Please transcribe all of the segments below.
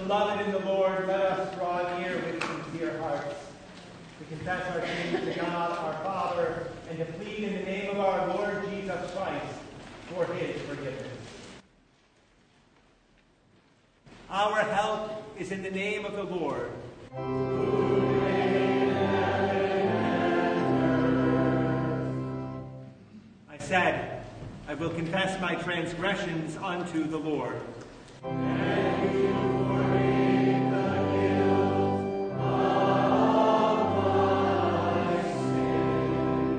Beloved in the Lord, let us draw near with sincere hearts, to confess our sins to God our Father, and to plead in the name of our Lord Jesus Christ for his forgiveness. Our help is in the name of the Lord. I said, I will confess my transgressions unto the Lord. And you forgive the guilt of my sin.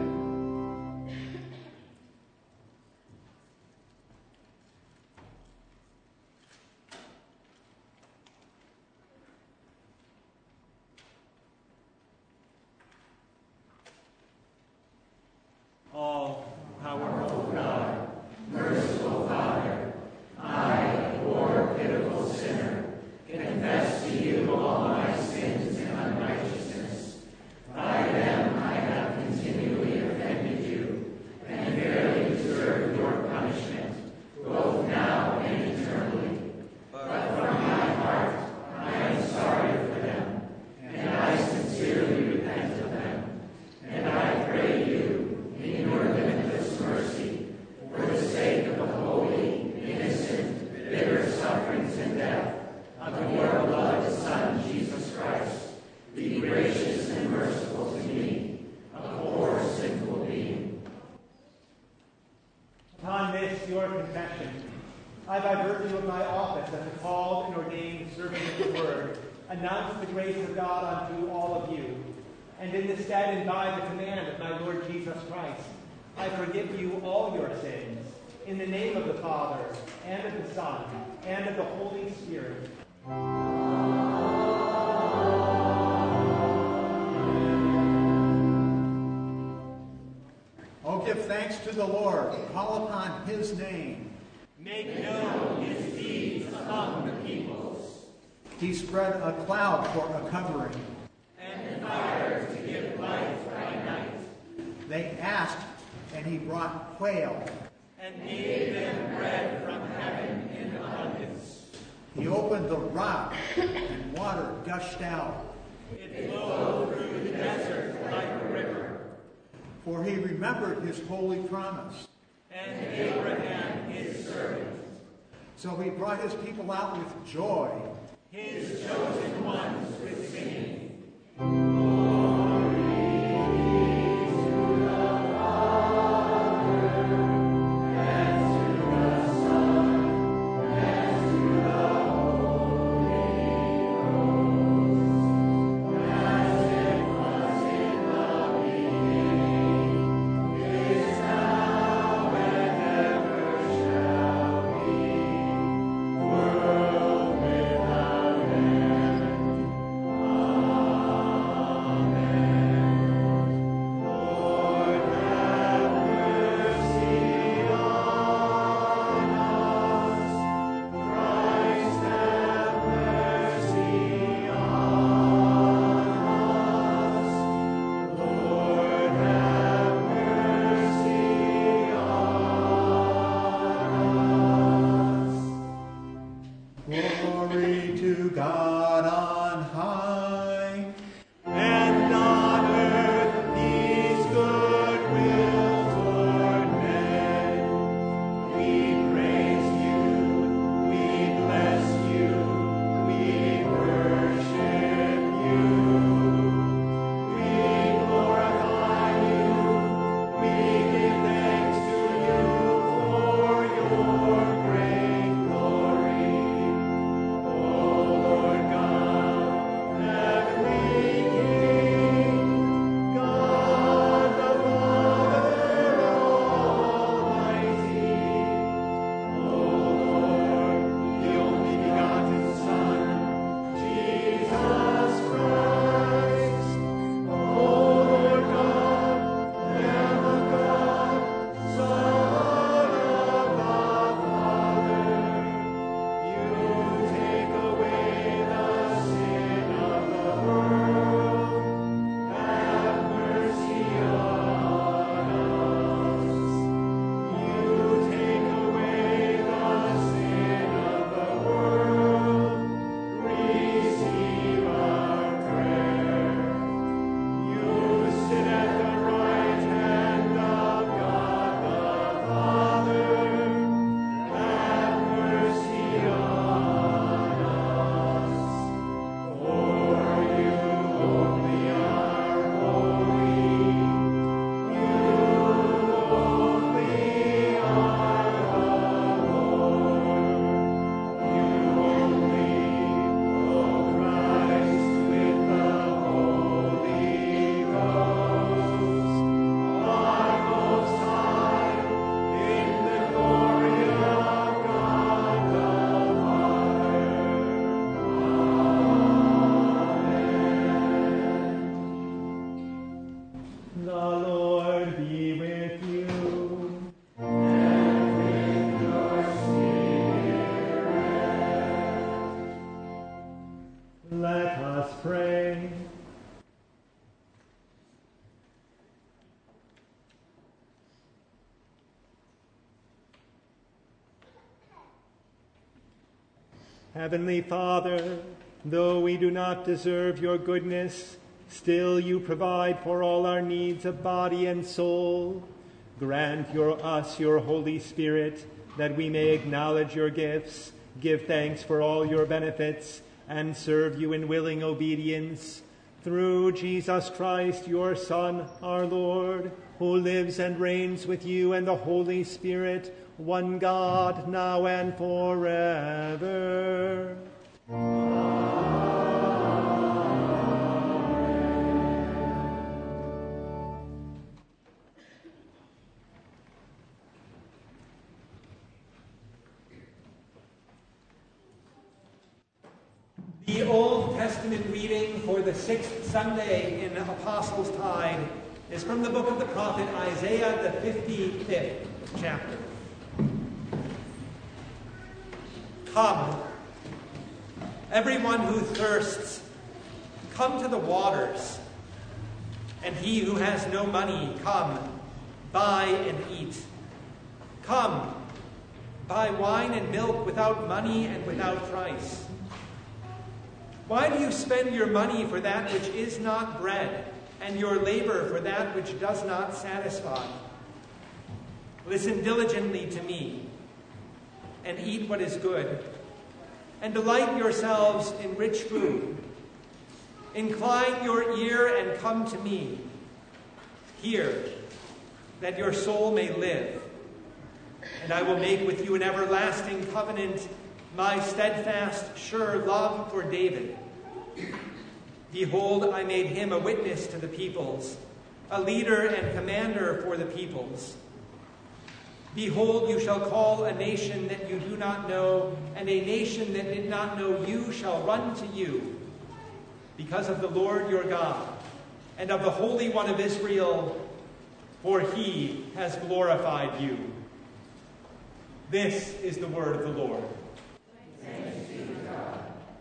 All powerful God, merciful Father, I, a poor, pitiful sinner, confess to you all my sins and unrighteousness. By them I have continually offended you, and verily deserve your punishment, both now and eternally. But from my heart I am sorry for them, and I sincerely repent of them, and I pray you, in your limitless mercy, for the sake of the holy, innocent, bitter sufferings and death of your beloved Son, Jesus Christ, be gracious and merciful to me, a poor, sinful being. Upon this, your confession, I, by virtue of my office as a called and ordained servant of the Word, announce the grace of God unto all of you, and in the stead and by the command of my Lord Jesus Christ, I forgive you all your sins, in the name of the Father, and of the Son, and of the Holy Spirit. Oh, give thanks to the Lord. Call upon his name. Make known his deeds among the peoples. He spread a cloud for a covering, And fire to give light by night. They asked, and he brought quail. And gave them bread from heaven in abundance. He opened the rock, and water gushed out. It flowed through the desert like a river. For he remembered his holy promise. And Abraham his servant. So he brought his people out with joy. His chosen ones with singing. us pray. Heavenly Father, though we do not deserve your goodness, still you provide for all our needs of body and soul. Grant us your Holy Spirit, that we may acknowledge your gifts, give thanks for all your benefits, and serve you in willing obedience. Through Jesus Christ, your Son, our Lord, who lives and reigns with you and the Holy Spirit, one God, now and forever. The Old Testament reading for the 6th Sunday in Apostles' Tide is from the book of the prophet Isaiah, the 55th chapter. Come, everyone who thirsts, come to the waters. And he who has no money, come, buy and eat. Come, buy wine and milk without money and without price. Why do you spend your money for that which is not bread, and your labor for that which does not satisfy? Listen diligently to me, and eat what is good, and delight yourselves in rich food. Incline your ear and come to me. Hear, that your soul may live. And I will make with you an everlasting covenant, my steadfast, sure love for David. Behold, I made him a witness to the peoples, a leader and commander for the peoples. Behold, you shall call a nation that you do not know, and a nation that did not know you shall run to you, because of the Lord your God, and of the Holy One of Israel, for he has glorified you. This is the word of the Lord. Thanks be to God.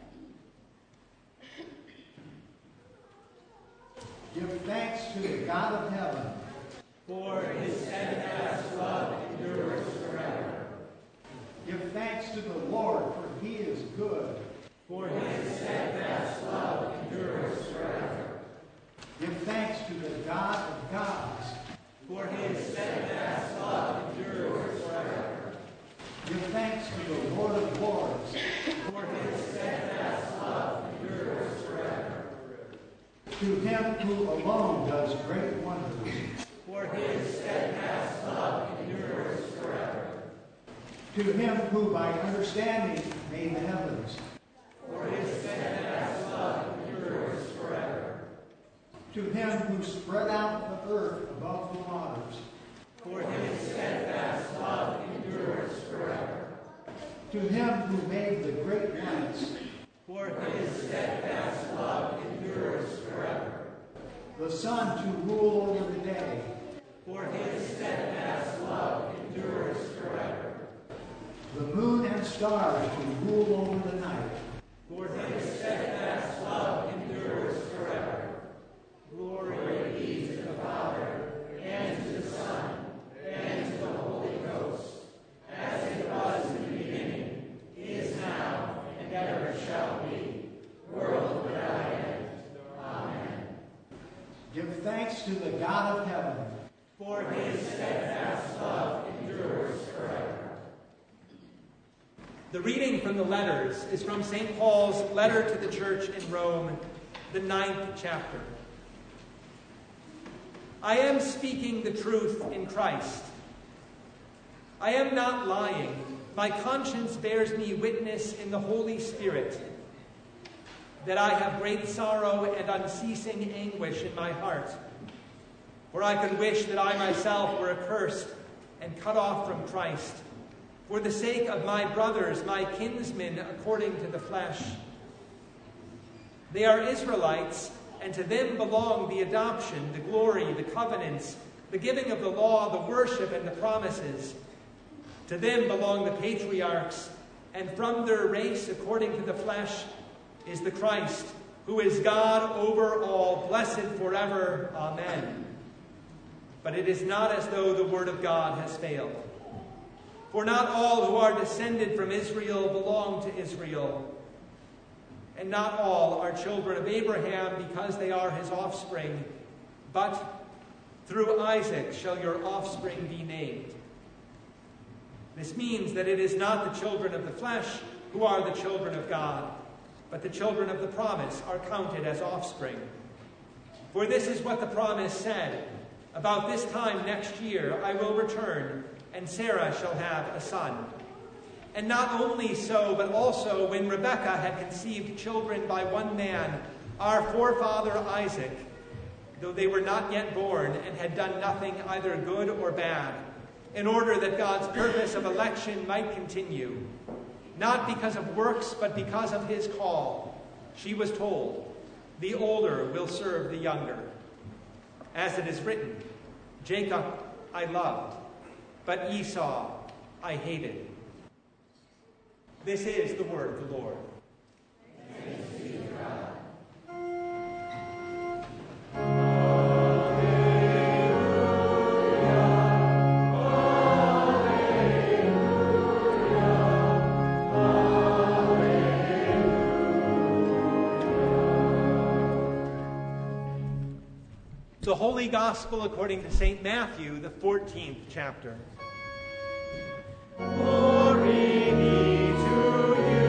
Give thanks to the God of heaven, For his steadfast love endures forever. Give thanks to the Lord, for he is good. For his steadfast love endures forever. Give thanks to the God of gods. For his steadfast love endures forever. Give thanks to the Lord of lords. For his steadfast love endures forever. To him who alone does great wonders. For his steadfast love endures forever. To him who by understanding made the heavens. For his steadfast love endures forever. To him who spread out the earth above the waters. For his steadfast love endures forever. To him who made the great lights. For his steadfast love endures forever. The sun to rule over the day. For his steadfast love endures forever. The moon and stars to rule over the night. For his steadfast love endures forever. Glory be to the Father, and to the Son, and to the Holy Ghost, as it was in the beginning, is now, and ever shall be, world without end. Amen. Give thanks to the God of heaven. For his steadfast love endures forever. The reading from the letters is from St. Paul's letter to the church in Rome, the 9th chapter. I am speaking the truth in Christ. I am not lying. My conscience bears me witness in the Holy Spirit that I have great sorrow and unceasing anguish in my heart. For I could wish that I myself were accursed and cut off from Christ, for the sake of my brothers, my kinsmen according to the flesh. They are Israelites, and to them belong the adoption, the glory, the covenants, the giving of the law, the worship, and the promises. To them belong the patriarchs, and from their race according to the flesh is the Christ, who is God over all, blessed forever. Amen. But it is not as though the word of God has failed. For not all who are descended from Israel belong to Israel, and not all are children of Abraham because they are his offspring, but through Isaac shall your offspring be named. This means that it is not the children of the flesh who are the children of God, but the children of the promise are counted as offspring. For this is what the promise said, about this time next year I will return, and Sarah shall have a son. And not only so, but also when Rebekah had conceived children by one man, our forefather Isaac, though they were not yet born and had done nothing either good or bad, in order that God's purpose of election might continue, not because of works, but because of his call, she was told, the older will serve the younger. As it is written, Jacob I loved, but Esau I hated. This is the word of the Lord. Thanks be to God. The Holy Gospel according to St. Matthew, the 14th chapter. Glory be to you,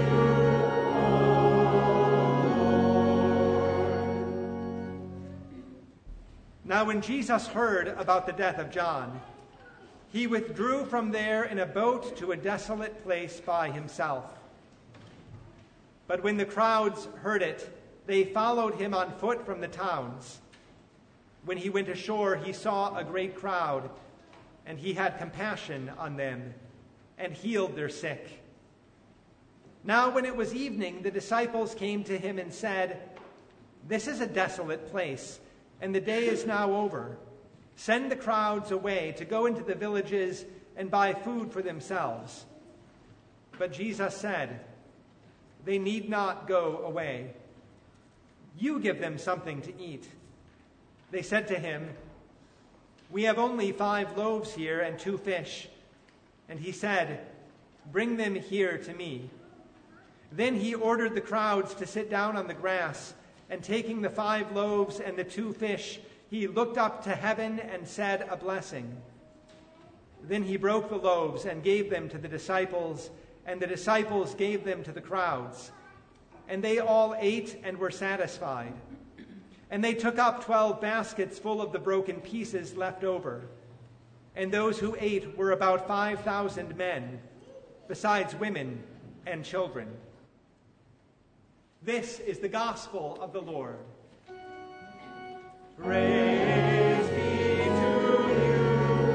O Lord. Now when Jesus heard about the death of John, he withdrew from there in a boat to a desolate place by himself. But when the crowds heard it, they followed him on foot from the towns. When he went ashore, he saw a great crowd, and he had compassion on them and healed their sick. Now when it was evening, the disciples came to him and said, "This is a desolate place, and the day is now over. Send the crowds away to go into the villages and buy food for themselves." But Jesus said, "They need not go away. You give them something to eat." They said to him, "We have only 5 loaves here and 2 fish." And he said, "Bring them here to me." Then he ordered the crowds to sit down on the grass, and taking the 5 loaves and the 2 fish, he looked up to heaven and said a blessing. Then he broke the loaves and gave them to the disciples, and the disciples gave them to the crowds. And they all ate and were satisfied. And they took up 12 baskets full of the broken pieces left over. And those who ate were about 5,000 men, besides women and children. This is the gospel of the Lord. Praise be to you,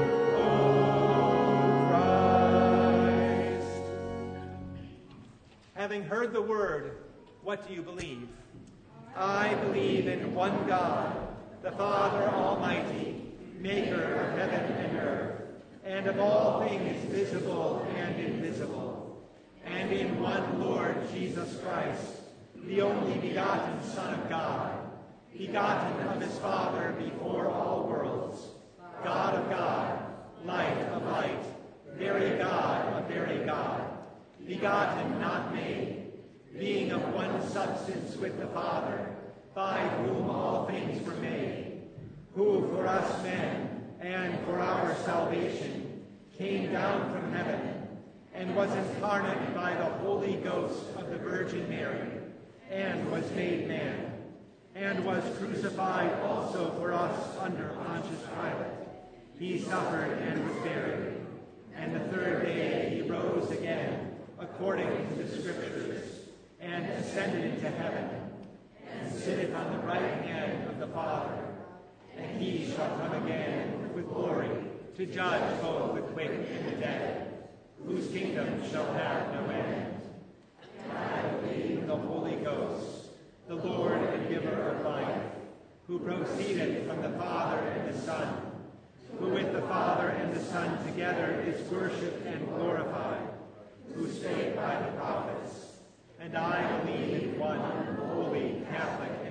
O Christ. Having heard the word, what do you believe? I believe in one God, the Father Almighty, maker of heaven and earth, and of all things visible and invisible, and in one Lord Jesus Christ, the only begotten Son of God, begotten of his Father before all worlds, God of God, light of light, very God of very God, begotten, not made, being of one substance with the Father, by whom all things were made, who for us men and for our salvation came down from heaven, and was incarnate by the Holy Ghost of the Virgin Mary, and was made man, and was crucified also for us under Pontius Pilate. He suffered and was buried, and the 3rd day he rose again, according to the Scriptures, and ascended into heaven, and sitteth on the right hand of the Father. And he shall come again with glory to judge both the quick and the dead, whose kingdom shall have no end. And I believe in the Holy Ghost, the Lord and giver of life, who proceedeth from the Father and the Son, who with the Father and the Son together is worshipped and glorified, who spake by the prophets. And I believe in one holy Catholic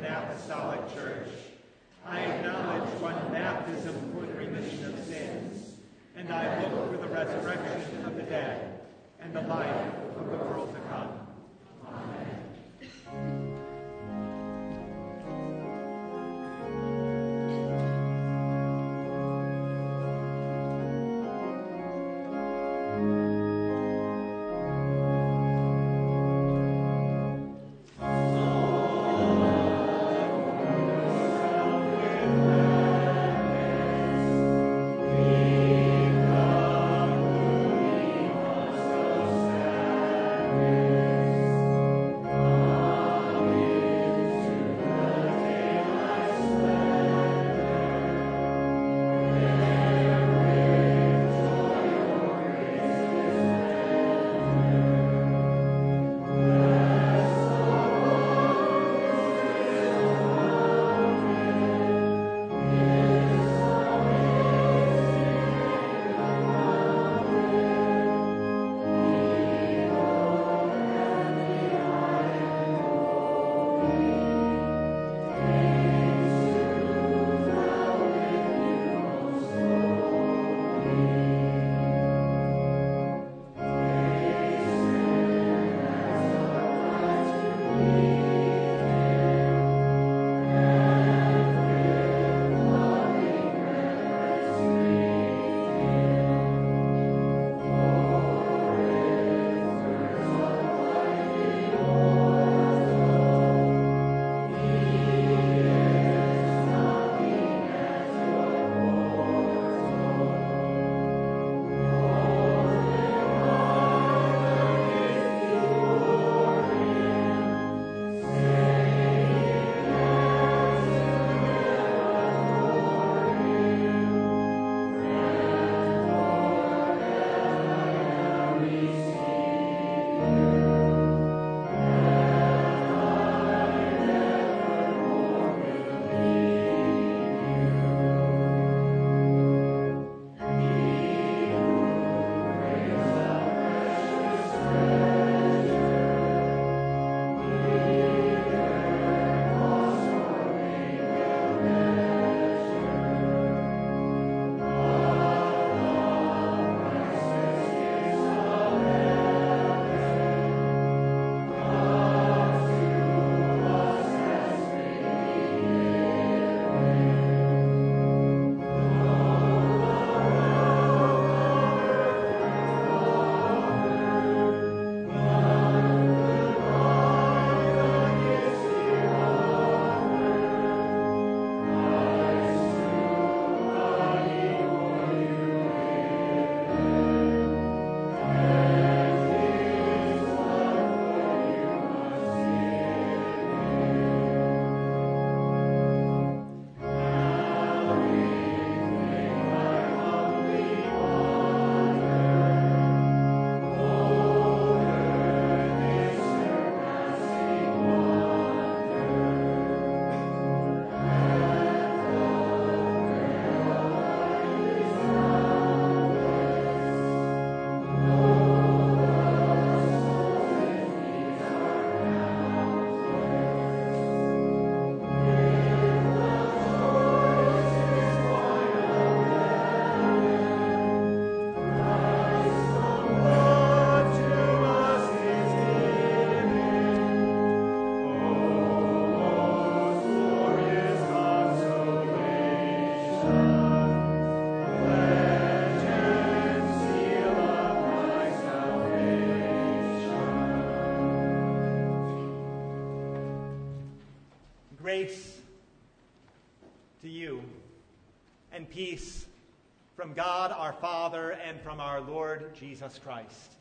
baptism for the remission of sins, and I look for the resurrection of the dead and the life of the world to come. Amen. Grace to you and peace from God our Father and from our Lord Jesus Christ.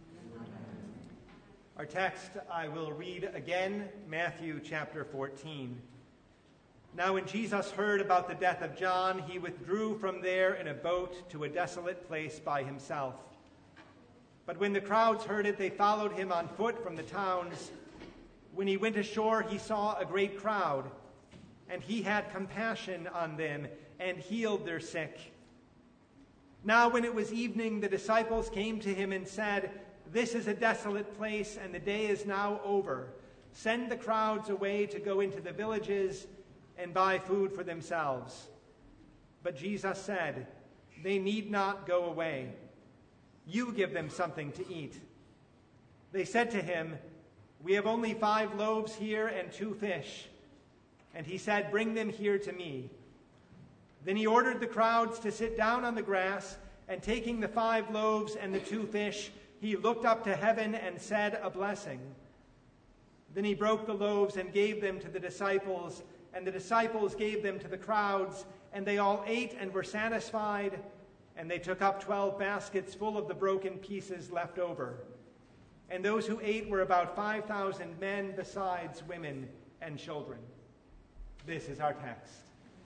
Our text I will read again, Matthew chapter 14. Now when Jesus heard about the death of John, he withdrew from there in a boat to a desolate place by himself. But when the crowds heard it, they followed him on foot from the towns. When he went ashore, he saw a great crowd, and he had compassion on them and healed their sick. Now when it was evening, the disciples came to him and said, "This is a desolate place, and the day is now over. Send the crowds away to go into the villages and buy food for themselves." But Jesus said, "They need not go away. You give them something to eat." They said to him, "We have only 5 loaves here and 2 fish." And he said, "Bring them here to me." Then he ordered the crowds to sit down on the grass, and taking the 5 loaves and the 2 fish, he looked up to heaven and said a blessing. Then he broke the loaves and gave them to the disciples, and the disciples gave them to the crowds, and they all ate and were satisfied, and they took up 12 baskets full of the broken pieces left over. And those who ate were about 5,000 men, besides women and children. This is our text.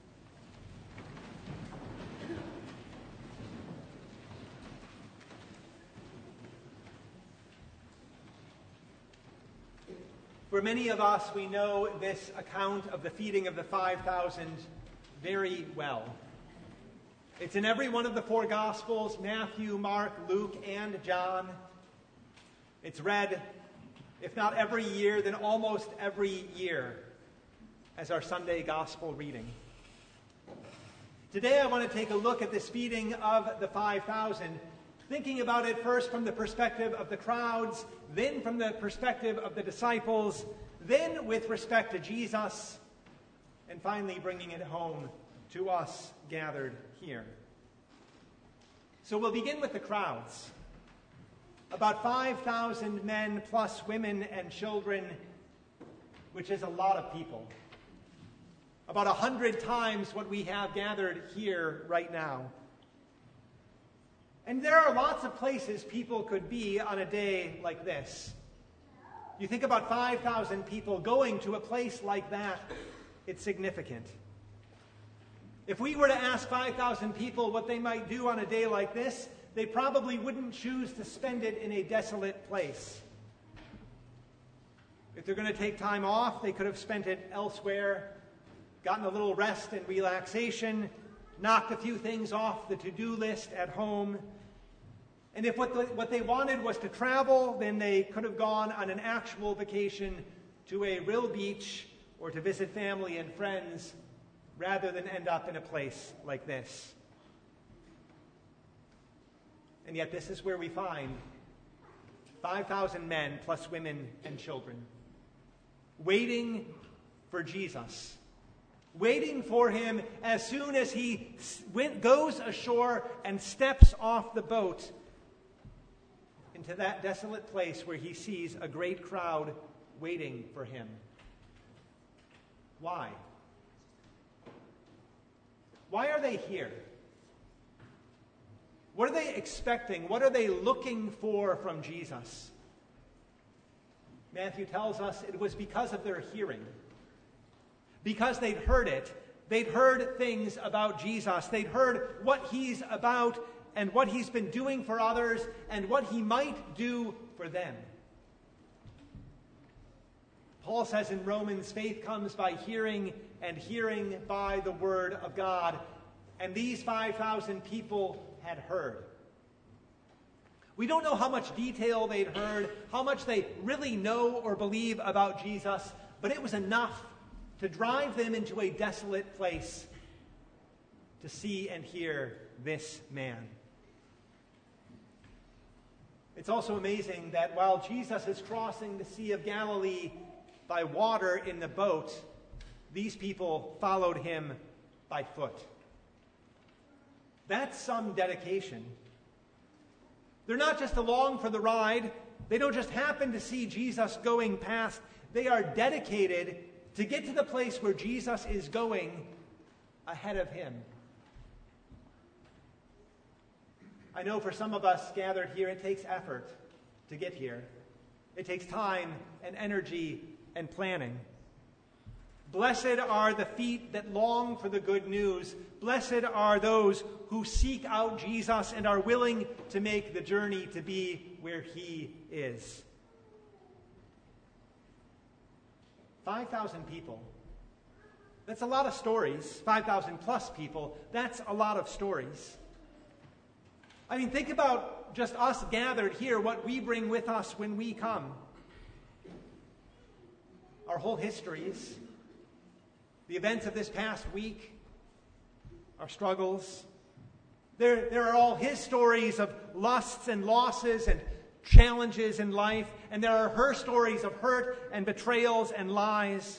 For many of us, we know this account of the feeding of the 5,000 very well. It's in every one of the 4 Gospels, Matthew, Mark, Luke, and John. It's read, if not every year, then almost every year as our Sunday Gospel reading. Today I want to take a look at this feeding of the 5,000, thinking about it first from the perspective of the crowds, then from the perspective of the disciples, then with respect to Jesus, and finally bringing it home to us gathered here. So we'll begin with the crowds. About 5,000 men plus women and children, which is a lot of people. About 100 times what we have gathered here right now. And there are lots of places people could be on a day like this. You think about 5,000 people going to a place like that, it's significant. If we were to ask 5,000 people what they might do on a day like this, they probably wouldn't choose to spend it in a desolate place. If they're going to take time off, they could have spent it elsewhere, gotten a little rest and relaxation, knocked a few things off the to-do list at home. And if what they wanted was to travel, then they could have gone on an actual vacation to a real beach or to visit family and friends rather than end up in a place like this. And yet this is where we find 5,000 men plus women and children waiting for Jesus. Waiting for him as soon as he goes ashore and steps off the boat into that desolate place where he sees a great crowd waiting for him. Why? Why are they here? What are they expecting? What are they looking for from Jesus? Matthew tells us it was because of their hearing. Because they'd heard it. They'd heard things about Jesus. They'd heard what he's about and what he's been doing for others and what he might do for them. Paul says in Romans, faith comes by hearing, and hearing by the word of God. And these 5,000 people had heard. We don't know how much detail they'd heard, how much they really know or believe about Jesus, but it was enough to drive them into a desolate place to see and hear this man. It's also amazing that while Jesus is crossing the Sea of Galilee by water in the boat, these people followed him by foot. That's some dedication. They're not just along for the ride. They don't just happen to see Jesus going past. They are dedicated to get to the place where Jesus is going ahead of him. I know for some of us gathered here, it takes effort to get here. It takes time and energy and planning. Blessed are the feet that long for the good news. Blessed are those who seek out Jesus and are willing to make the journey to be where he is. 5,000 people. That's a lot of stories. 5,000 plus people. That's a lot of stories. I mean, think about just us gathered here, what we bring with us when we come. Our whole histories, the events of this past week, our struggles. There are all his stories of lusts and losses and challenges in life, and there are her stories of hurt and betrayals and lies.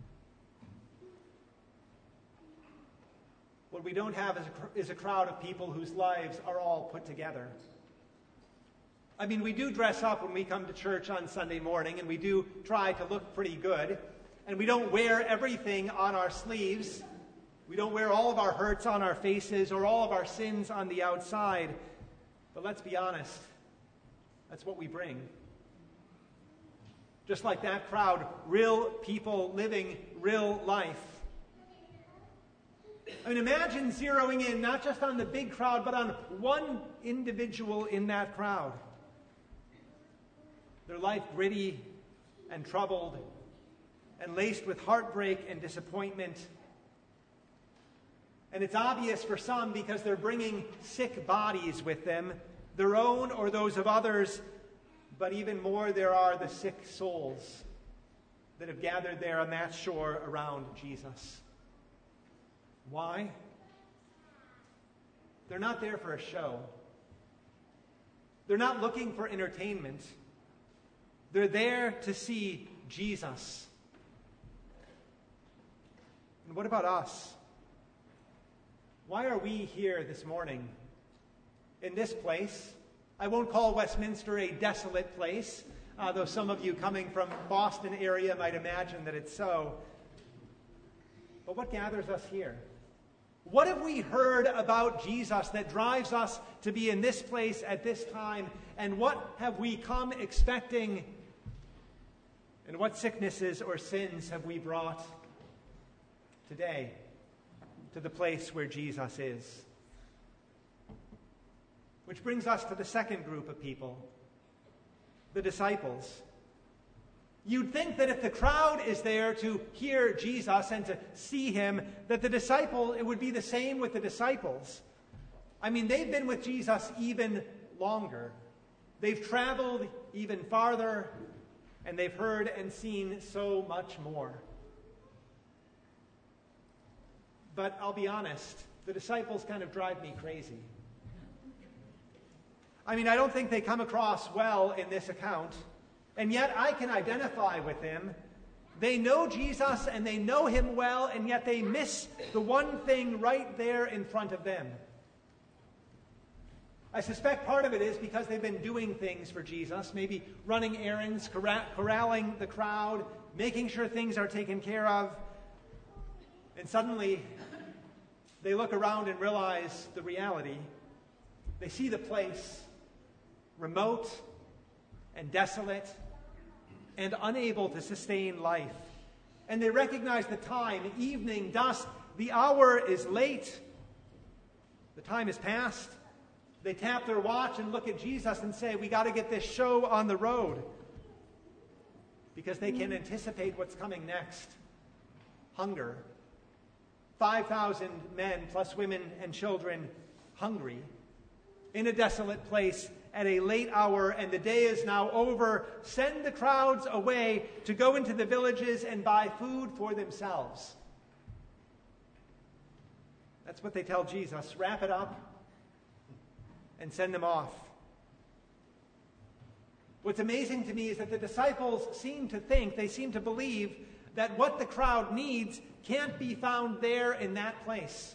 What we don't have is a crowd of people whose lives are all put together. I mean, we do dress up when we come to church on Sunday morning, and we do try to look pretty good, and we don't wear everything on our sleeves. We don't wear all of our hurts on our faces or all of our sins on the outside. But let's be honest, that's what we bring. Just like that crowd, real people living real life. I mean, imagine zeroing in not just on the big crowd, but on one individual in that crowd. Their life gritty and troubled and laced with heartbreak and disappointment. And it's obvious for some because they're bringing sick bodies with them, their own or those of others, but even more, there are the sick souls that have gathered there on that shore around Jesus. Why? They're not there for a show. They're not looking for entertainment. They're there to see Jesus. And what about us? Why are we here this morning in this place? I won't call Westminster a desolate place, though some of you coming from Boston area might imagine that it's so. But what gathers us here? What have we heard about Jesus that drives us to be in this place at this time? And what have we come expecting? And what sicknesses or sins have we brought today to the place where Jesus is? Which brings us to the second group of people, the disciples. You'd think that if the crowd is there to hear Jesus and to see him, that it would be the same with the disciples. I mean, they've been with Jesus even longer. They've traveled even farther, and they've heard and seen so much more. But I'll be honest, the disciples kind of drive me crazy. I mean, I don't think they come across well in this account, and yet I can identify with them. They know Jesus and they know him well, and yet they miss the one thing right there in front of them. I suspect part of it is because they've been doing things for Jesus, maybe running errands, corralling the crowd, making sure things are taken care of. And suddenly, they look around and realize the reality. They see the place, remote and desolate and unable to sustain life. And they recognize the time, evening, dusk, the hour is late. The time is past. They tap their watch and look at Jesus and say, we got to get this show on the road. Because they can anticipate what's coming next. Hunger. 5,000 men plus women and children hungry in a desolate place at a late hour, and the day is now over. Send the crowds away to go into the villages and buy food for themselves. That's what they tell Jesus. Wrap it up and send them off. What's amazing to me is that the disciples seem to believe that what the crowd needs can't be found there in that place.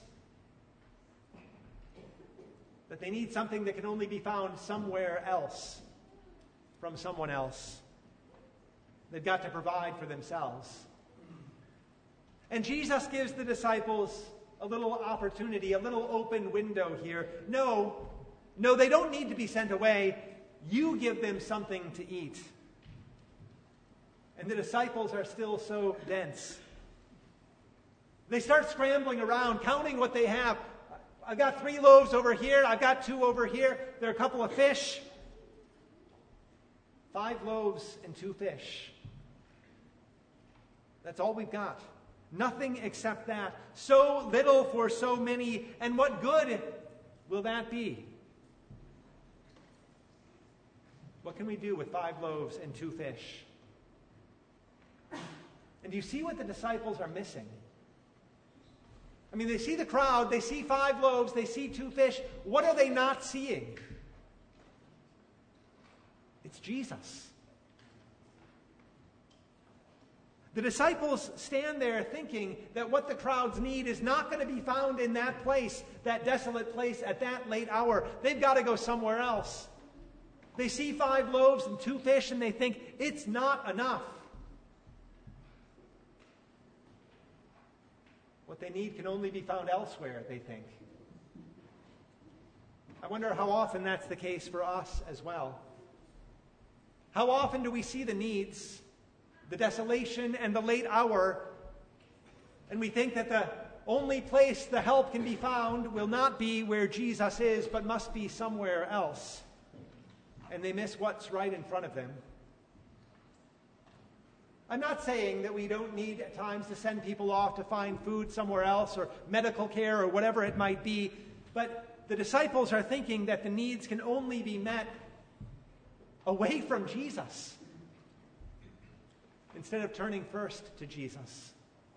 That they need something that can only be found somewhere else, from someone else. They've got to provide for themselves. And Jesus gives the disciples a little opportunity, a little open window here. No, they don't need to be sent away. You give them something to eat. And the disciples are still so dense. They start scrambling around, counting what they have. I've got 3 loaves over here. I've got 2 over here. There are a couple of fish. 5 loaves and 2 fish. That's all we've got. Nothing except that. So little for so many. And what good will that be? What can we do with 5 loaves and 2 fish? And do you see what the disciples are missing? I mean, they see the crowd, they see 5 loaves, they see 2 fish. What are they not seeing? It's Jesus. The disciples stand there thinking that what the crowds need is not going to be found in that place, that desolate place at that late hour. They've got to go somewhere else. They see 5 loaves and 2 fish and they think it's not enough. What they need can only be found elsewhere, they think. I wonder how often that's the case for us as well. How often do we see the needs, the desolation, and the late hour, and we think that the only place the help can be found will not be where Jesus is, but must be somewhere else. And they miss what's right in front of them. I'm not saying that we don't need at times to send people off to find food somewhere else or medical care or whatever it might be, but the disciples are thinking that the needs can only be met away from Jesus instead of turning first to Jesus.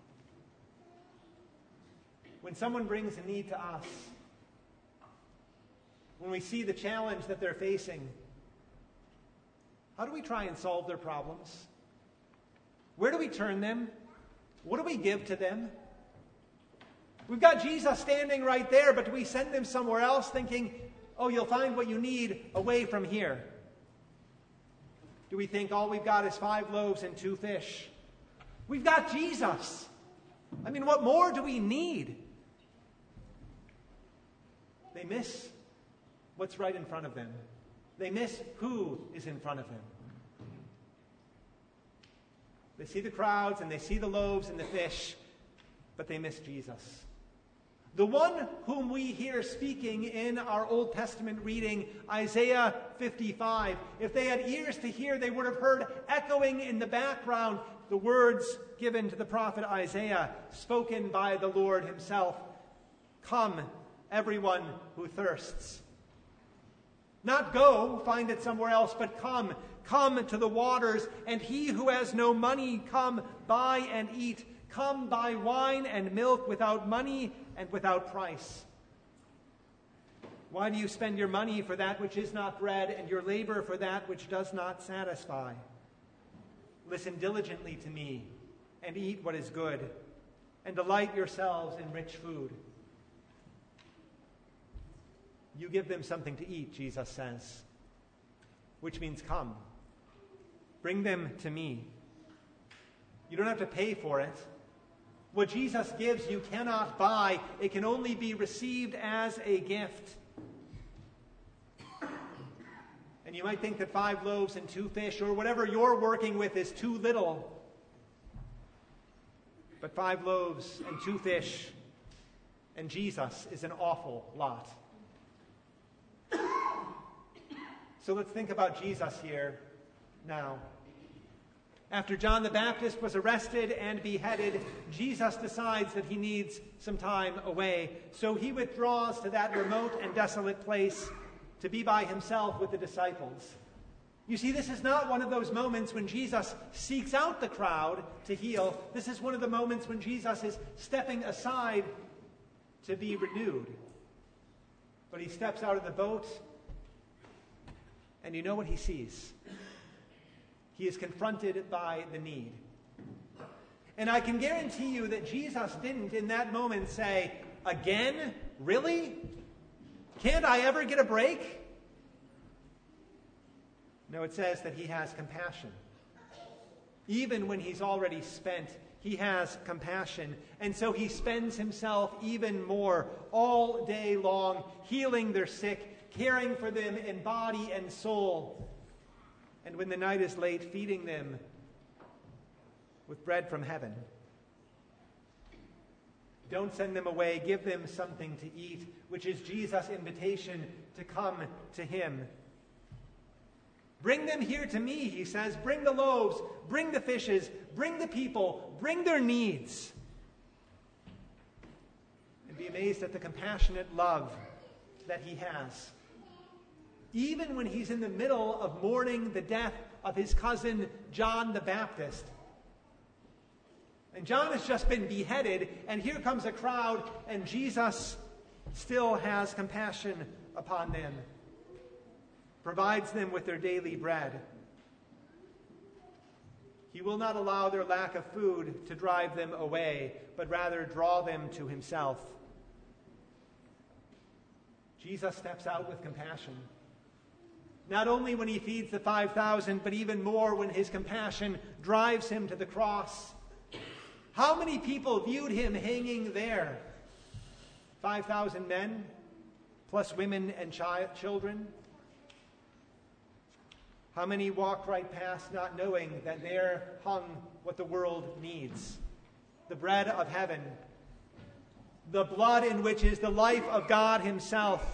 When someone brings a need to us, when we see the challenge that they're facing, how do we try and solve their problems? Where do we turn them? What do we give to them? We've got Jesus standing right there, but do we send them somewhere else thinking, oh, you'll find what you need away from here? Do we think all we've got is 5 loaves and 2 fish? We've got Jesus. I mean, what more do we need? They miss what's right in front of them. They miss who is in front of them. They see the crowds and they see the loaves and the fish, but they miss Jesus. The one whom we hear speaking in our Old Testament reading, Isaiah 55. If they had ears to hear, they would have heard echoing in the background the words given to the prophet Isaiah, spoken by the Lord himself. Come, everyone who thirsts. Not go, find it somewhere else, but come. Come to the waters, and he who has no money, come, buy and eat. Come, buy wine and milk without money and without price. Why do you spend your money for that which is not bread, and your labor for that which does not satisfy? Listen diligently to me, and eat what is good, and delight yourselves in rich food. You give them something to eat, Jesus says, which means come. Bring them to me. You don't have to pay for it. What Jesus gives you cannot buy. It can only be received as a gift. And you might think that 5 loaves and 2 fish, or whatever you're working with, is too little. But 5 loaves and 2 fish and Jesus is an awful lot. So let's think about Jesus here now. After John the Baptist was arrested and beheaded, Jesus decides that he needs some time away. So he withdraws to that remote and desolate place to be by himself with the disciples. You see, this is not one of those moments when Jesus seeks out the crowd to heal. This is one of the moments when Jesus is stepping aside to be renewed. But he steps out of the boat, and you know what he sees? He is confronted by the need. And I can guarantee you that Jesus didn't in that moment say, again? Really? Can't I ever get a break? No, it says that he has compassion. Even when he's already spent, he has compassion. And so he spends himself even more all day long, healing their sick, caring for them in body and soul. And when the night is late, feeding them with bread from heaven. Don't send them away. Give them something to eat, which is Jesus' invitation to come to him. Bring them here to me, he says. Bring the loaves, bring the fishes, bring the people, bring their needs. And be amazed at the compassionate love that he has. Even when he's in the middle of mourning the death of his cousin John the Baptist, And John has just been beheaded, and here comes a crowd, and Jesus still has compassion upon them, provides them with their daily bread. He will not allow their lack of food to drive them away, but rather draw them to himself. Jesus steps out with compassion. Not only when he feeds the 5,000, but even more when his compassion drives him to the cross. How many people viewed him hanging there? 5,000 men, plus women and children. How many walked right past not knowing that there hung what the world needs? The bread of heaven, the blood in which is the life of God himself,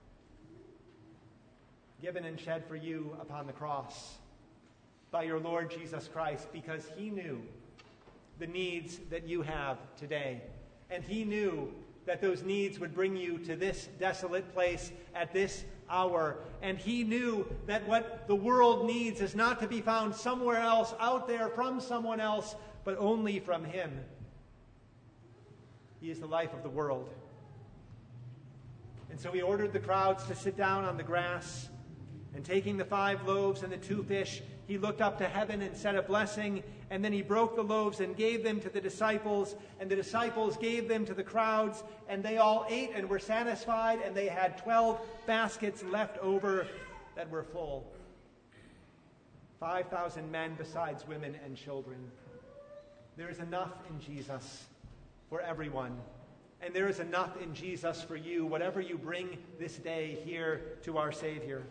given and shed for you upon the cross by your Lord Jesus Christ, because he knew the needs that you have today. And he knew that those needs would bring you to this desolate place at this hour. And he knew that what the world needs is not to be found somewhere else, out there from someone else, but only from him. He is the life of the world. And so he ordered the crowds to sit down on the grass, and taking the 5 loaves and the 2 fish, he looked up to heaven and said a blessing, and then he broke the loaves and gave them to the disciples, and the disciples gave them to the crowds, and they all ate and were satisfied, and they had 12 baskets left over that were full. 5,000 men besides women and children. There is enough in Jesus for everyone, and there is enough in Jesus for you, whatever you bring this day here to our Savior.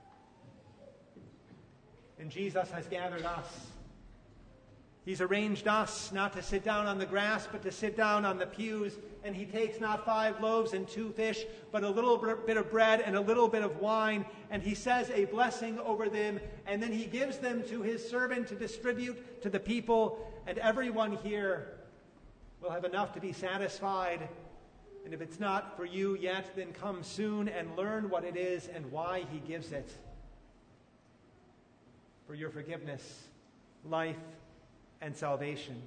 And Jesus has gathered us. He's arranged us not to sit down on the grass, but to sit down on the pews. And he takes not 5 loaves and 2 fish, but a little bit of bread and a little bit of wine. And he says a blessing over them. And then he gives them to his servant to distribute to the people. And everyone here will have enough to be satisfied. And if it's not for you yet, then come soon and learn what it is and why he gives it. For your forgiveness, life, and salvation.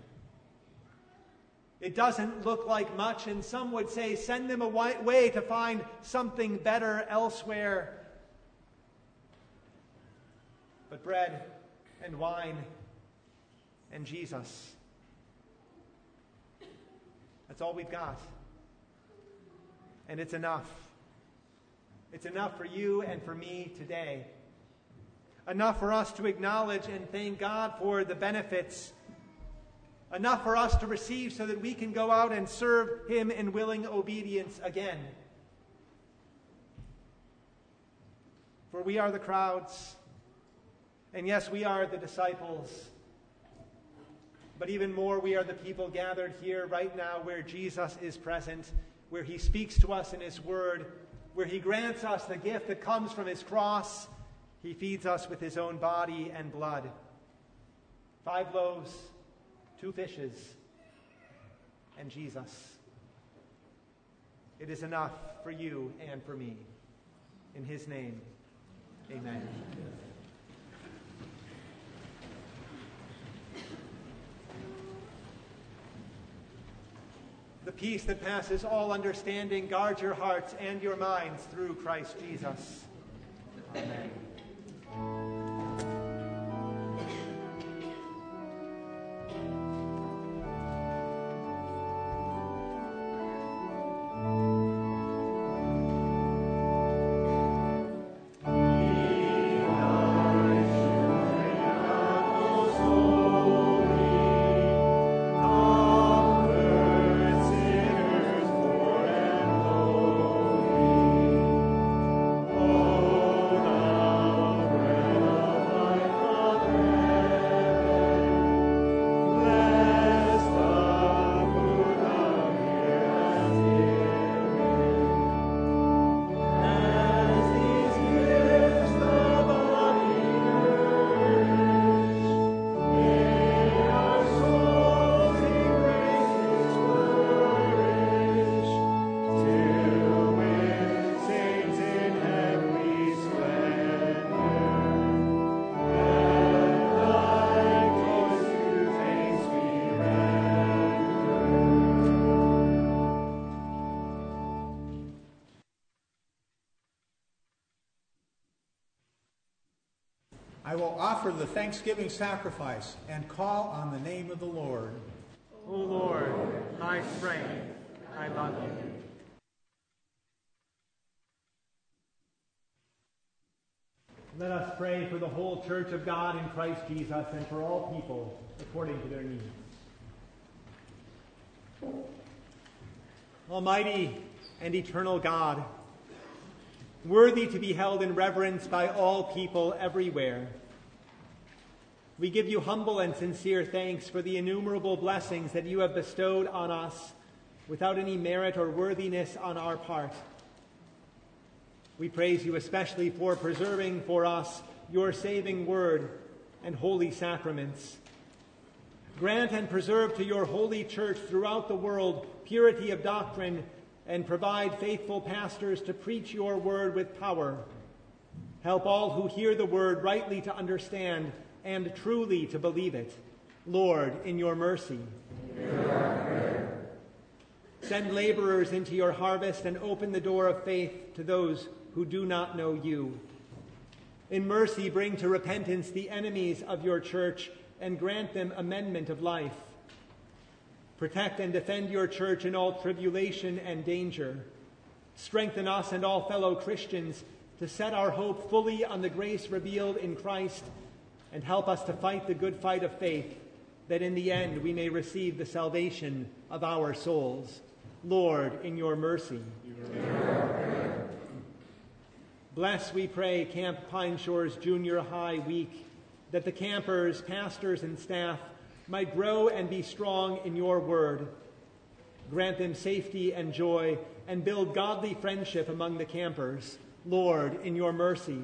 It doesn't look like much, and some would say send them away to find something better elsewhere. But bread and wine and Jesus, that's all we've got. And it's enough. It's enough for you and for me today. Enough for us to acknowledge and thank God for the benefits. Enough for us to receive so that we can go out and serve him in willing obedience again. For we are the crowds, and yes, we are the disciples. But even more, we are the people gathered here right now where Jesus is present, where he speaks to us in his word, where he grants us the gift that comes from his cross. He feeds us with his own body and blood. 5 loaves, 2 fishes, and Jesus. It is enough for you and for me. In his name, amen. The peace that passes all understanding guards your hearts and your minds through Christ Jesus. Amen. Oh I will offer the thanksgiving sacrifice and call on the name of the Lord. O Lord, my strength, I love you. Let us pray for the whole Church of God in Christ Jesus and for all people according to their needs. Almighty and eternal God, worthy to be held in reverence by all people everywhere, we give you humble and sincere thanks for the innumerable blessings that you have bestowed on us without any merit or worthiness on our part. We praise you especially for preserving for us your saving word and holy sacraments. Grant and preserve to your holy church throughout the world purity of doctrine, and provide faithful pastors to preach your word with power. Help all who hear the word rightly to understand and truly to believe it. Lord, in your mercy. Send laborers into your harvest and open the door of faith to those who do not know you. In mercy, bring to repentance the enemies of your church and grant them amendment of life. Protect and defend your church in all tribulation and danger. Strengthen us and all fellow Christians to set our hope fully on the grace revealed in Christ, and help us to fight the good fight of faith, that in the end we may receive the salvation of our souls. Lord, in your mercy. Bless, we pray, Camp Pine Shores Junior High Week, that the campers, pastors, and staff might grow and be strong in your word. Grant them safety and joy, and build godly friendship among the campers. Lord, in your mercy.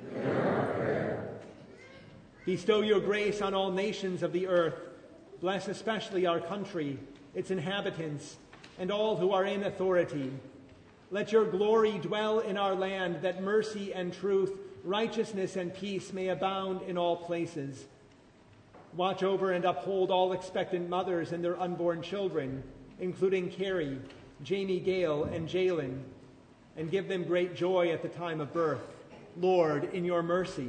Bestow your grace on all nations of the earth. Bless especially our country, its inhabitants, and all who are in authority. Let your glory dwell in our land, that mercy and truth, righteousness and peace may abound in all places. Watch over and uphold all expectant mothers and their unborn children, including Carrie, Jamie Gale, and Jalen, and give them great joy at the time of birth. Lord, in your mercy.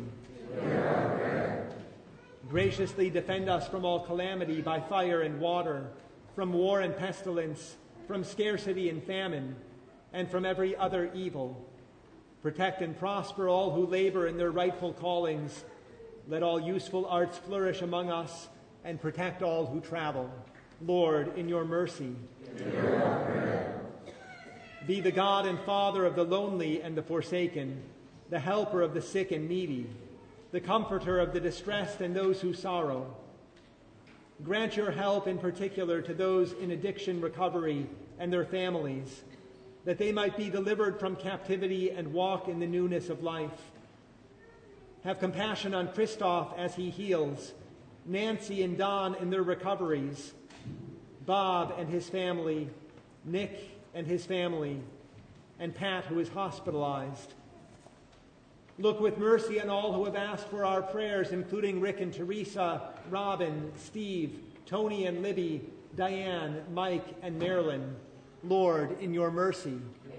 Graciously defend us from all calamity by fire and water, from war and pestilence, from scarcity and famine, and from every other evil. Protect and prosper all who labor in their rightful callings. Let all useful arts flourish among us, and protect all who travel. Lord, in your mercy. Be the God and Father of the lonely and the forsaken, the helper of the sick and needy, the comforter of the distressed and those who sorrow. Grant your help in particular to those in addiction recovery and their families, that they might be delivered from captivity and walk in the newness of life. Have compassion on Christoph as he heals, Nancy and Don in their recoveries, Bob and his family, Nick and his family, and Pat, who is hospitalized. Look with mercy on all who have asked for our prayers, including Rick and Teresa, Robin, Steve, Tony and Libby, Diane, Mike, and Marilyn. Lord, in your mercy.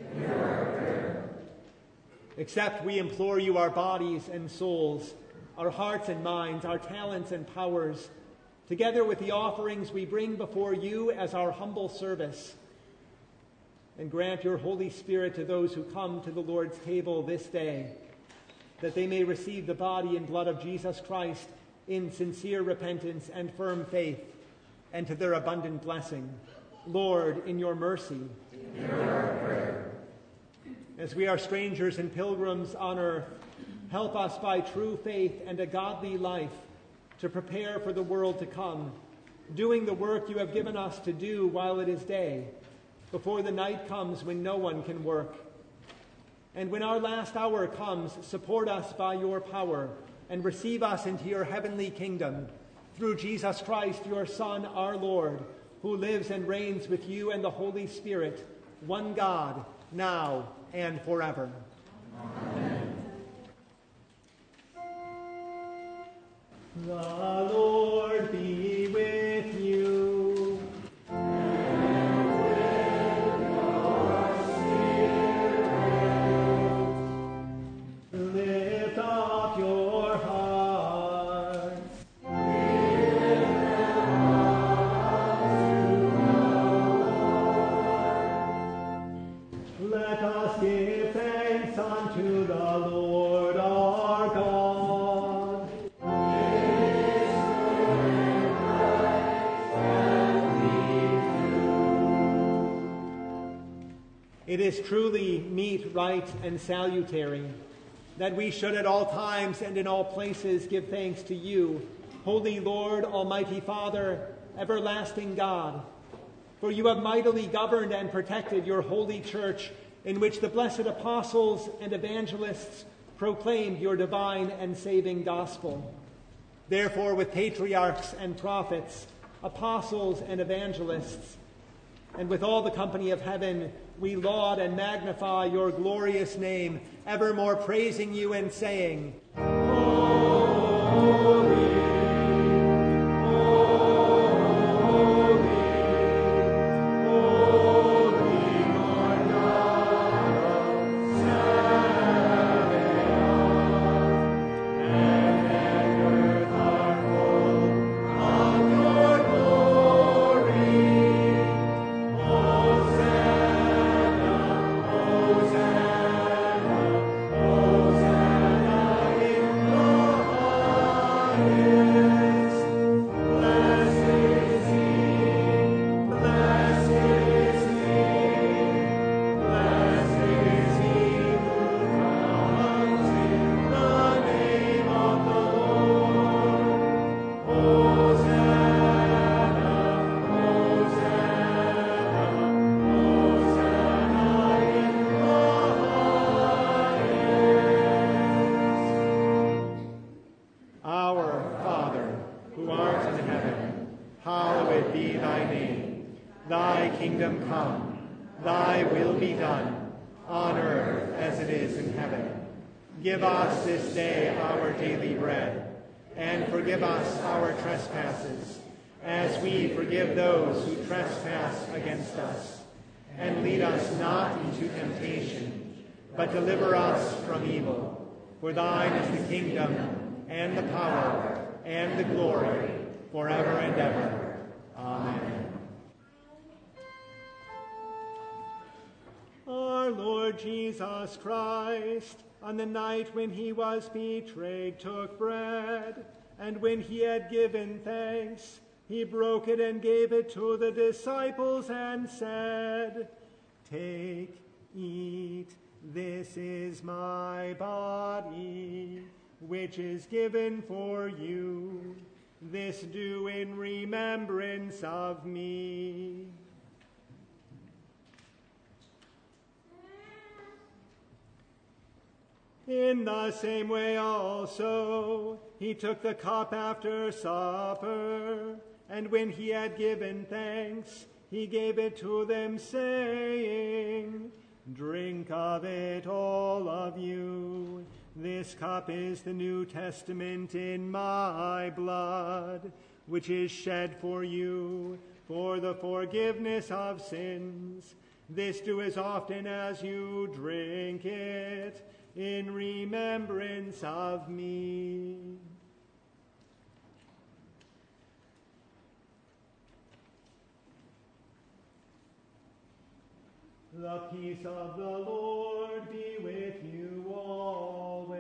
Accept, we implore you, our bodies and souls, our hearts and minds, our talents and powers, together with the offerings we bring before you as our humble service. And grant your Holy Spirit to those who come to the Lord's table this day, that they may receive the body and blood of Jesus Christ in sincere repentance and firm faith, and to their abundant blessing. Lord, in your mercy. As we are strangers and pilgrims on earth, help us by true faith and a godly life to prepare for the world to come, doing the work you have given us to do while it is day, before the night comes when no one can work. And when our last hour comes, support us by your power and receive us into your heavenly kingdom, through Jesus Christ, your Son, our Lord, who lives and reigns with you and the Holy Spirit, one God, now and forever. Amen. The Lord be with you. And with your spirit. Lift up your heart. It is truly meet, right, and salutary that we should at all times and in all places give thanks to you, Holy Lord, Almighty Father, everlasting God. For you have mightily governed and protected your holy church, in which the blessed apostles and evangelists proclaimed your divine and saving gospel. Therefore, with patriarchs and prophets, apostles and evangelists, and with all the company of heaven, we laud and magnify your glorious name, evermore praising you and saying, Holy, give us this day our daily bread, and forgive us our trespasses, as we forgive those who trespass against us. And lead us not into temptation, but deliver us from evil. For thine is the kingdom, and the power, and the glory, forever and ever. Amen. Our Lord Jesus Christ, on the night when he was betrayed, took bread, and when he had given thanks, he broke it and gave it to the disciples and said, Take, eat, this is my body, which is given for you. This do in remembrance of me. In the same way also, he took the cup after supper, and when he had given thanks, he gave it to them, saying, Drink of it, all of you. This cup is the New Testament in my blood, which is shed for you for the forgiveness of sins. This do as often as you drink it, in remembrance of me. The peace of the Lord be with you always.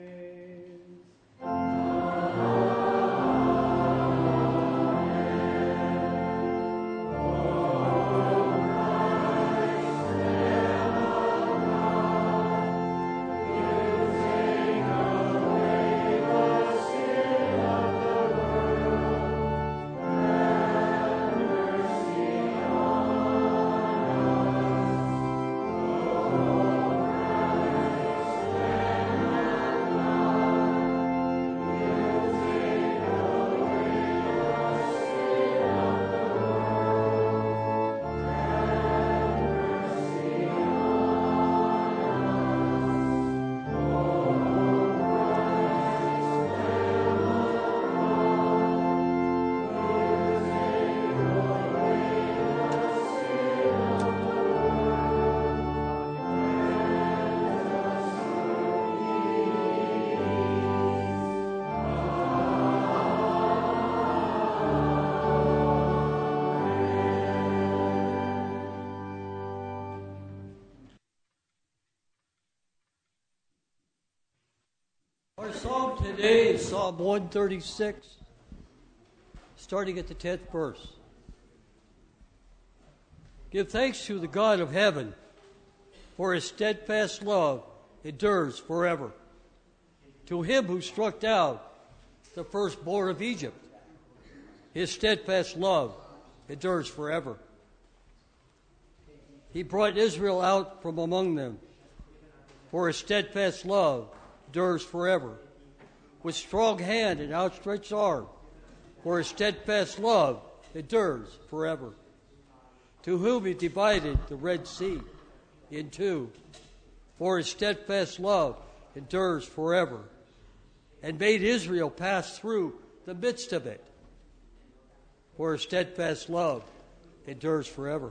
Our psalm today is Psalm 136, starting at the 10th verse. Give thanks to the God of heaven. for his steadfast love endures forever. To him who struck down the firstborn of Egypt, his steadfast love endures forever. He brought Israel out from among them, for his steadfast love endures forever. With strong hand and outstretched arm, for his steadfast love endures forever. To whom he divided the Red Sea in two, for his steadfast love endures forever, and made Israel pass through the midst of it, for his steadfast love endures forever.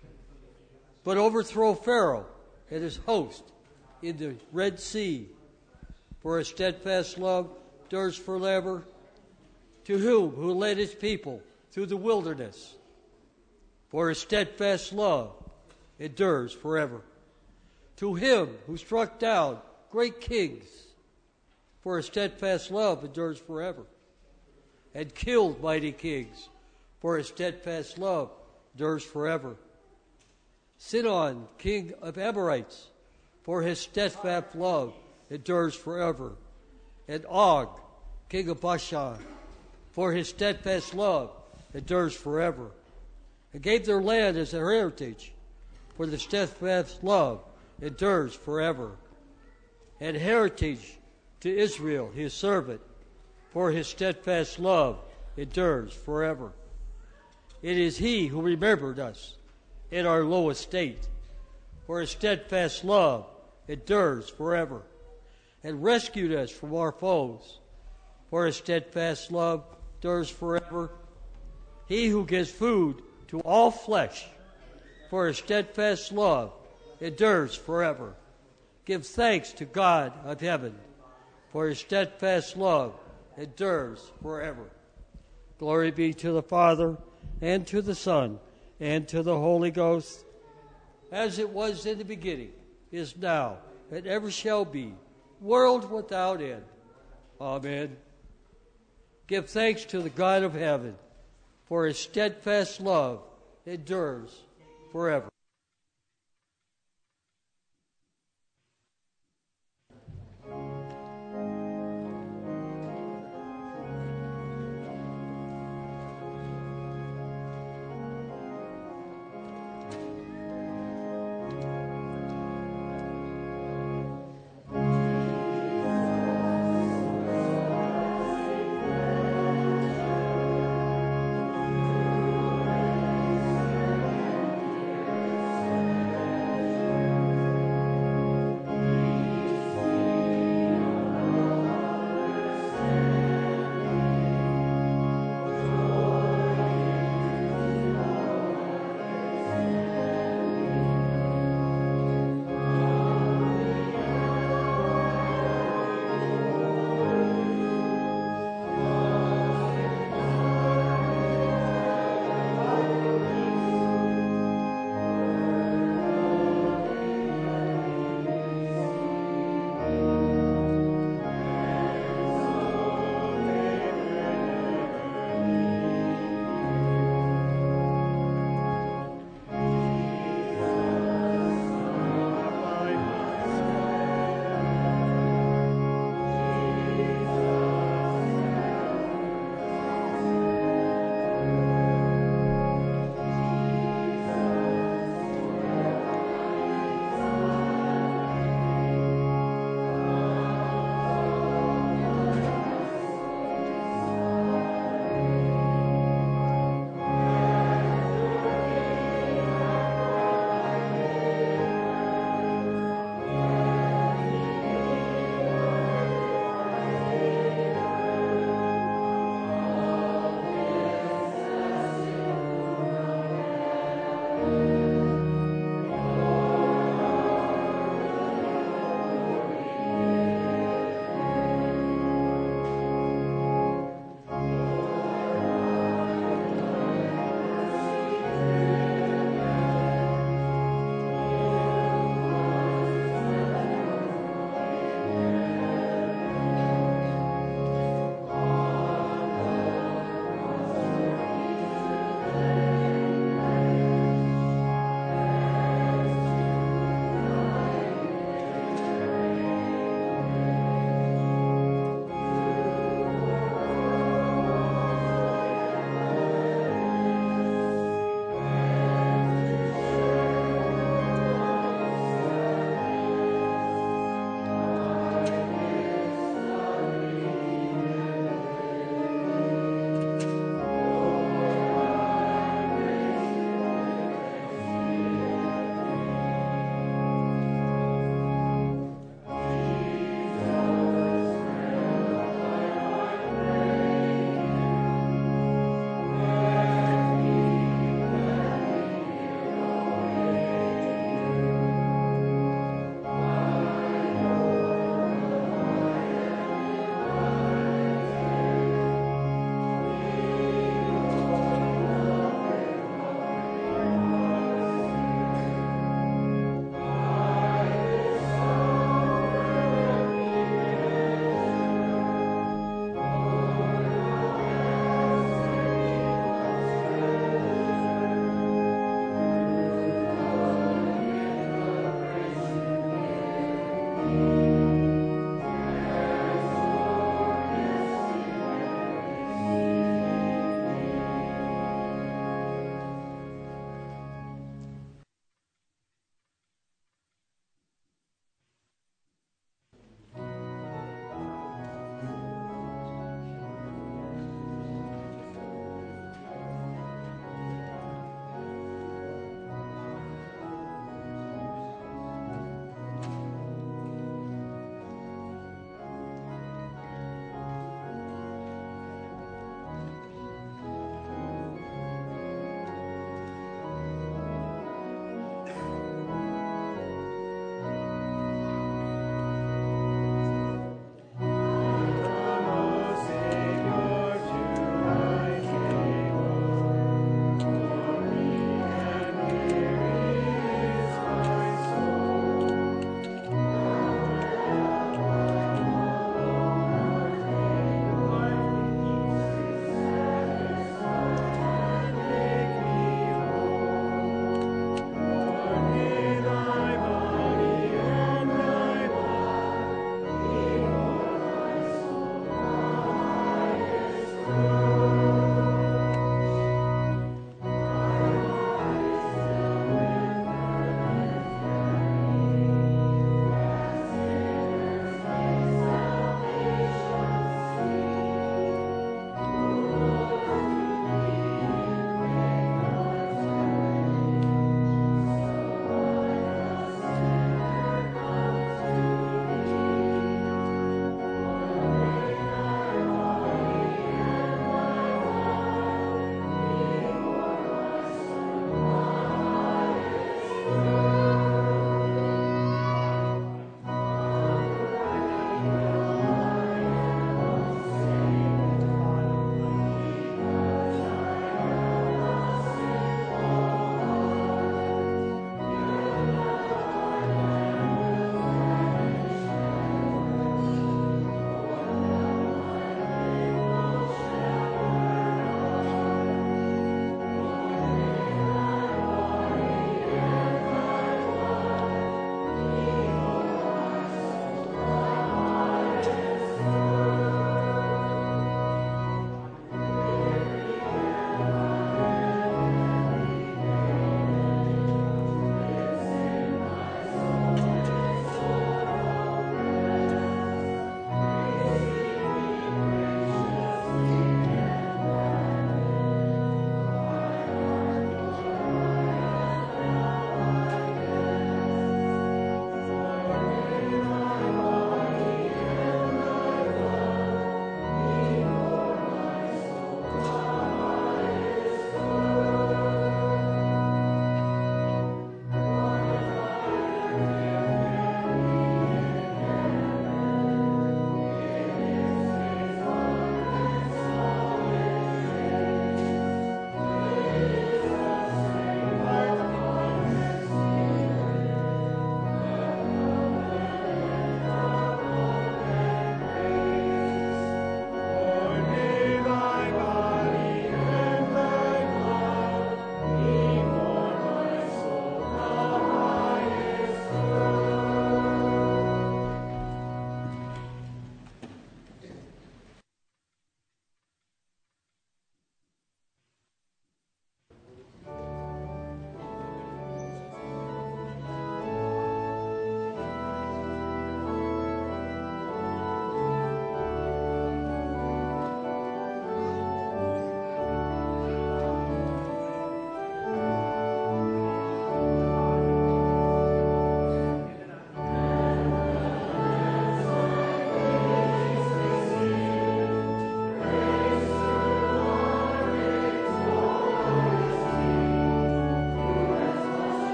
But overthrow Pharaoh and his host in the Red Sea, for his steadfast love endures forever. To who led his people through the wilderness, for his steadfast love endures forever. To him who struck down great kings, for his steadfast love endures forever, and killed mighty kings, for his steadfast love endures forever. Sihon, king of Amorites, for his steadfast love endures forever, and Og, king of Bashan, for his steadfast love endures forever, and gave their land as their heritage, for the steadfast love endures forever, and heritage to Israel his servant, for his steadfast love endures forever. It is he who remembered us in our low estate, for his steadfast love endures forever, and rescued us from our foes, for his steadfast love endures forever. He who gives food to all flesh, for his steadfast love endures forever. Give thanks to God of heaven, for his steadfast love endures forever. Glory be to the Father, and to the Son, and to the Holy Ghost, as it was in the beginning, is now, and ever shall be, world without end. Amen. Give thanks to the God of heaven, for his steadfast love endures forever.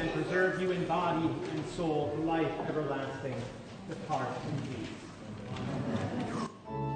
and preserve you in body and soul for life everlasting. Depart in peace. Amen.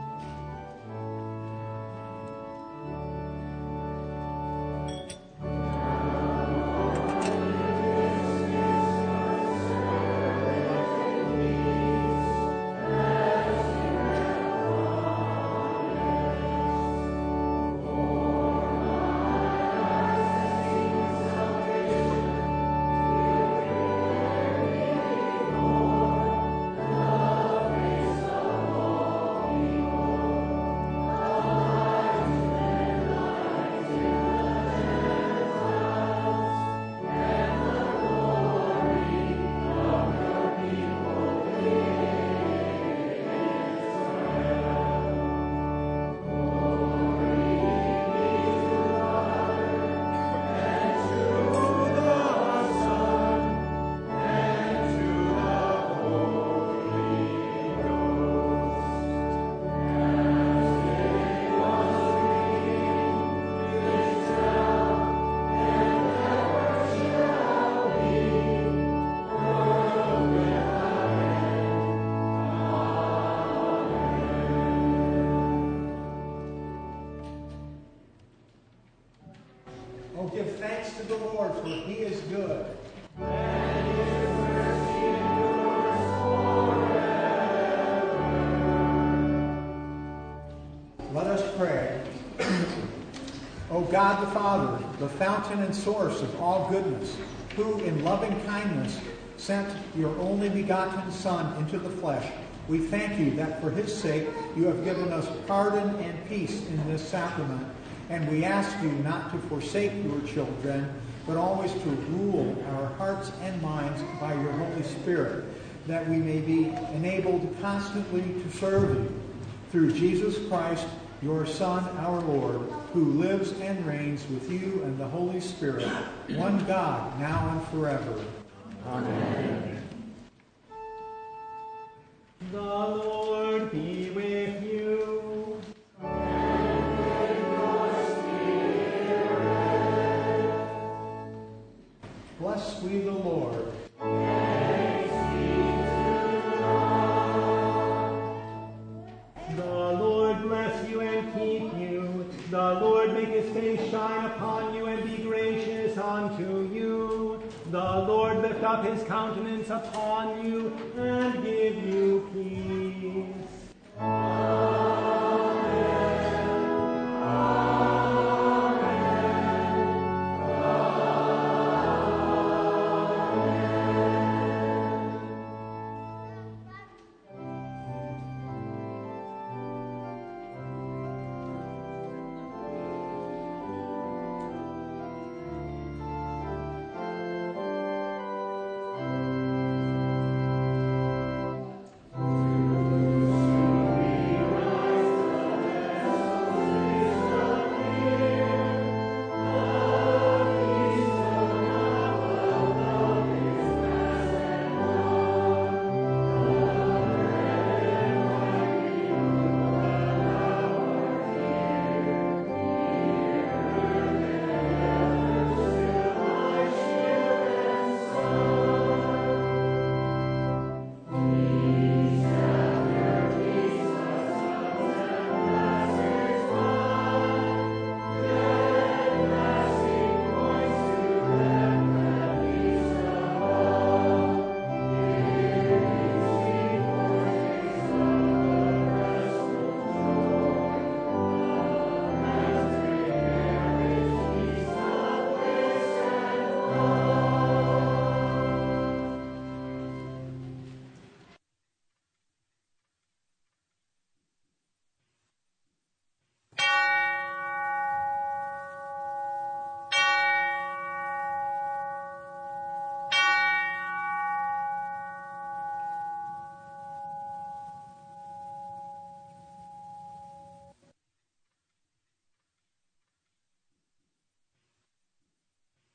Give thanks to the Lord, for he is good. Let us pray. O God the Father, the fountain and source of all goodness, who in loving kindness sent your only begotten Son into the flesh, we thank you that for his sake you have given us pardon and peace in this sacrament. And we ask you not to forsake your children, but always to rule our hearts and minds by your Holy Spirit, that we may be enabled constantly to serve you. Through Jesus Christ, your Son, our Lord, who lives and reigns with you and the Holy Spirit, one God, now and forever. Amen. The Lord be with you. Bless we the Lord. Thanks be to God. The Lord bless you and keep you. The Lord make his face shine upon you and be gracious unto you. The Lord lift up his countenance upon you and give you peace. Amen.